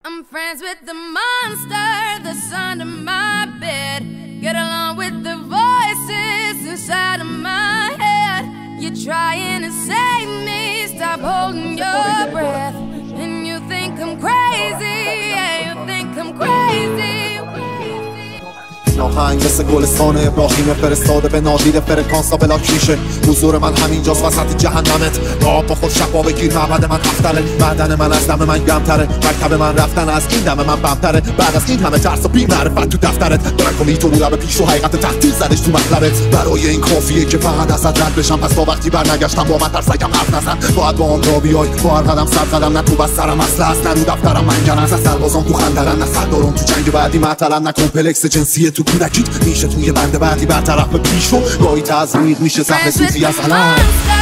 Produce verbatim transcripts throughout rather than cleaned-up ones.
I'm friends with the monster that's under my bed. Get along with the voices inside of my head. You're trying to save me, stop holding your breath. And you think I'm crazy, yeah, you think I'm crazy. آهنگ مثل گلستان ابراهیم فرستاده به نادید فرکانسا بلاک میشه. حضور من همینجاست وسط جهنمت. آب با خود شفا بگیر، معبد من افتره. بدن من از دم من گمتره، مکتب من رفتن از این دم من بمتره. بعد از این همه ترس و بی معرفت تو دفترت درک تو رو لب پیش و حقیقت تحتیل زدش تو مطلبت. برای این کافیه که فقط ازت رد بشم، پس تا وقتی برنگشتم با من ترسکم حرف نزن. باید با هم را بیای، با هر قدم سر قدم، نه تو بسترم اصل هست نه رو دفترم منگن. از سربازان تو خندرن، نه سردارم تو جنگ بعدی معطلن، نه کمپلکس جنسی تو کودکیت میشه توی بند بعدی برطرف به پیش و گاهی تزریق میشه زهر سوزی از علم.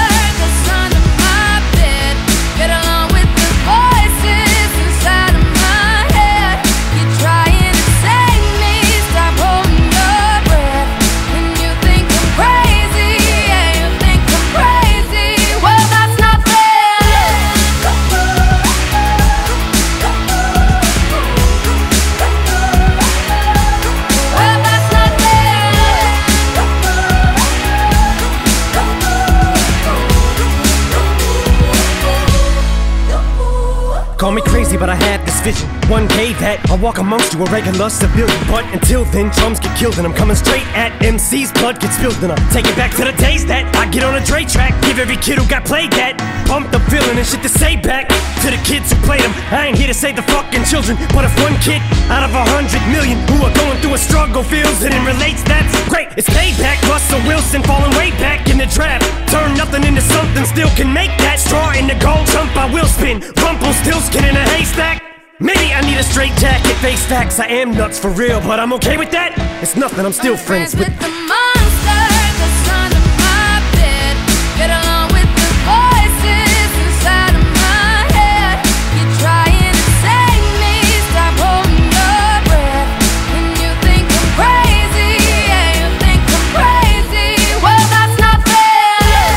Call me crazy, but I had this vision. One day that I'll walk amongst you, a regular civilian. But until then, drums get killed and I'm coming straight at M C's. Blood gets spilled and I'll take it back to the days that I get on a Dre track. Give every kid who got played that pumped up feeling and shit to say back to the kids who played them. I ain't here to save the fucking children, but if one kid out of a hundred million who are going through a struggle feels it and relates, that's great. It's payback. Russell Wilson falling way back in the draft. Turn nothing into something, still can make that straw in the gold jump. I will spin. Rumpelstiltskin in a haystack. Maybe I need a straight jacket, face facts. I am nuts for real, but I'm okay with that. It's nothing, I'm still I'm friends, friends with, with the monster that's under my bed. Get along with the voices inside of my head. You're trying to save me, stop holding your breath. And you think I'm crazy, yeah, you think I'm crazy. Well, that's not fair.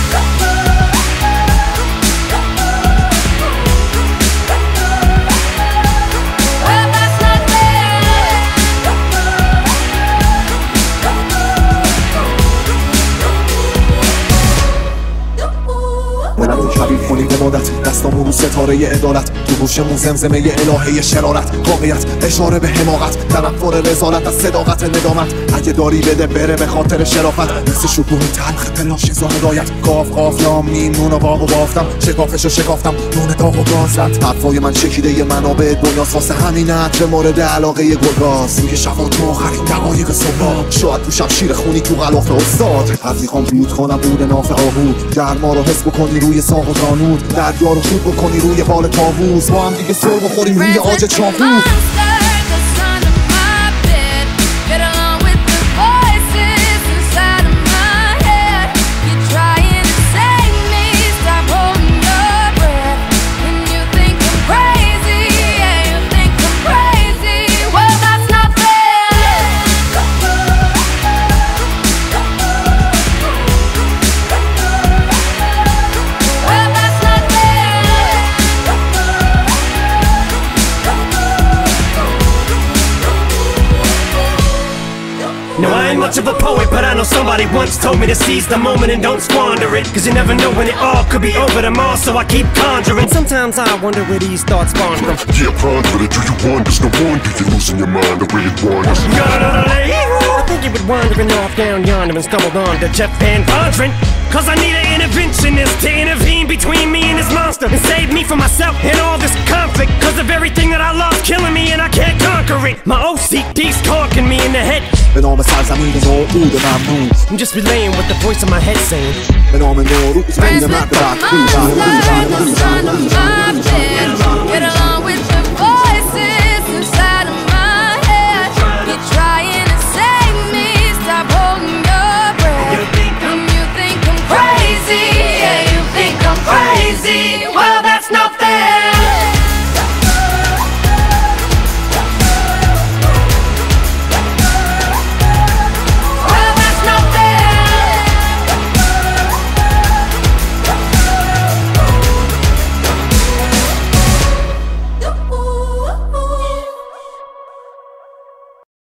Well, that's not fair. منم تو کبیر کنی به مدت، دستامون رو ستاره عدالت، تو گوشمون زمزمه الهه شرارت، واقعیت اشاره به حماقت، تنفر رسالت از صداقت ندامت. اگه داری بده بره به خاطر شرافت، مثل شکوه تلخ پلاش زا هدایت. قاف قاف لام میم نون و باغ و بافتم، شکافشو شکافتم نون داغ و گازت. حرفای من چکیده یه منابع دنیاست، واسه همین عطر مورد علاقه گلگاز. میگه شفا تو آخرین دقایق صبح، شاید تو شب شیر خونی تو غلاف استاد. هر میخوام بود کنم بود ناف آهود، گرما رو حس بکنی روی ساق و زانود، دریا رو خود بکنی روی بال طاووس، با هم دیگه سر بخوریم روی آج چاقو. No, I ain't much of a poet, but I know somebody once told me to seize the moment and don't squander it. Cause you never know when it all could be over tomorrow, so I keep conjuring. Sometimes I wonder where these thoughts spawn from. Yeah, ponder it, do you wonder? No wonder you're losing your mind the way it wanders. I think you were wandering off down yonder and stumbled on to Jeff Van Vondren. Cause I need an interventionist to intervene between me and this monster and save me from myself and all this conflict. Cause of everything that I love killing me and I can't conquer it. My O C D's conking me in the head. به نام سرزمین نوعود ممنون. I'm just relaying what the voice of my head saying. به نام نوروز بین مرد و